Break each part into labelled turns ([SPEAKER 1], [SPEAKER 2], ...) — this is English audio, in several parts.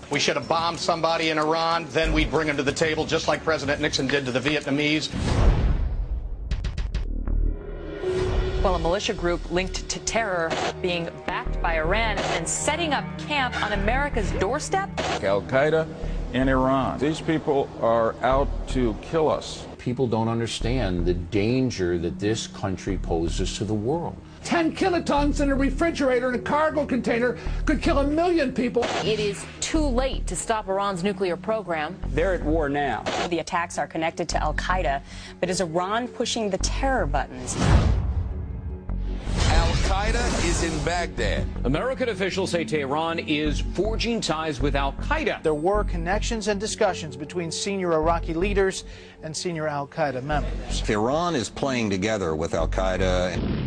[SPEAKER 1] We should have bombed somebody in Iran, then we'd bring them to the table, just like President Nixon did to the Vietnamese.
[SPEAKER 2] Well, a militia group linked to terror being backed by Iran and setting up camp on America's doorstep?
[SPEAKER 3] Al-Qaeda in Iran. These people are out to kill us.
[SPEAKER 4] People don't understand the danger that this country poses to the world.
[SPEAKER 5] 10 kilotons in a refrigerator in a cargo container could kill 1 million people.
[SPEAKER 2] It is too late to stop Iran's nuclear program.
[SPEAKER 6] They're at war now.
[SPEAKER 7] The attacks are connected to Al-Qaeda, but is Iran pushing the terror buttons?
[SPEAKER 8] Al-Qaeda is in Baghdad.
[SPEAKER 9] American officials say Tehran is forging ties with Al-Qaeda.
[SPEAKER 10] There were connections and discussions between senior Iraqi leaders and senior Al-Qaeda members.
[SPEAKER 11] Iran is playing together with Al-Qaeda.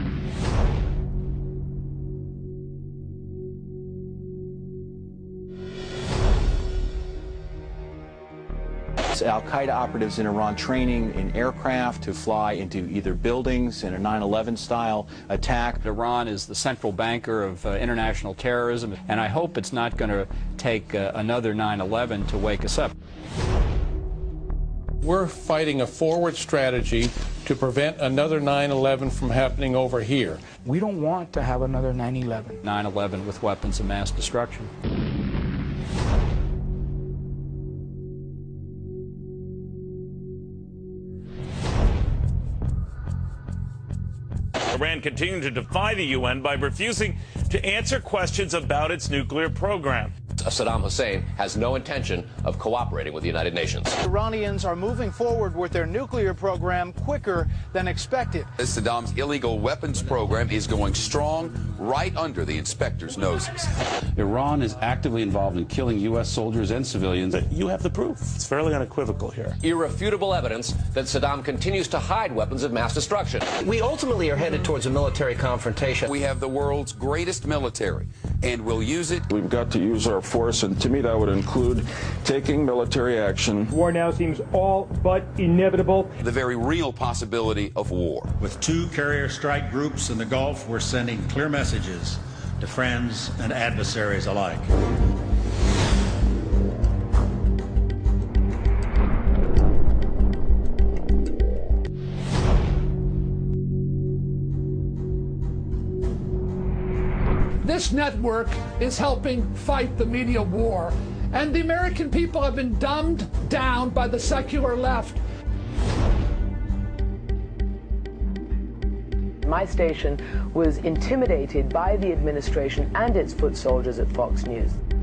[SPEAKER 12] Al-Qaeda operatives in Iran training in aircraft to fly into either buildings in a 9/11 style attack.
[SPEAKER 9] Iran is the central banker of international terrorism, and I hope it's not going to take another 9/11 to wake us up.
[SPEAKER 3] We're fighting a forward strategy to prevent another 9/11 from happening over here.
[SPEAKER 10] We don't want to have another 9/11.
[SPEAKER 9] 9/11 with weapons of mass destruction.
[SPEAKER 13] Iran continuing to defy the UN by refusing to answer questions about its nuclear program.
[SPEAKER 14] Saddam Hussein has no intention of cooperating with the United Nations.
[SPEAKER 10] Iranians are moving forward with their nuclear program quicker than expected.
[SPEAKER 8] Saddam's illegal weapons program is going strong right under the inspectors' noses.
[SPEAKER 15] Iran is actively involved in killing U.S. soldiers and civilians.
[SPEAKER 13] You have the proof. It's fairly unequivocal here.
[SPEAKER 14] Irrefutable evidence that Saddam continues to hide weapons of mass destruction.
[SPEAKER 16] We ultimately are headed towards a military confrontation.
[SPEAKER 8] We have the world's greatest military, and we'll use it.
[SPEAKER 3] We've got to use our force, and to me that would include taking military action.
[SPEAKER 17] War now seems all but inevitable.
[SPEAKER 8] The very real possibility of war.
[SPEAKER 18] With 2 carrier strike groups in the Gulf, we're sending clear messages to friends and adversaries alike.
[SPEAKER 5] This network is helping fight the media war, and the American people have been dumbed down by the secular left.
[SPEAKER 19] My station was intimidated by the administration and its foot soldiers at Fox News.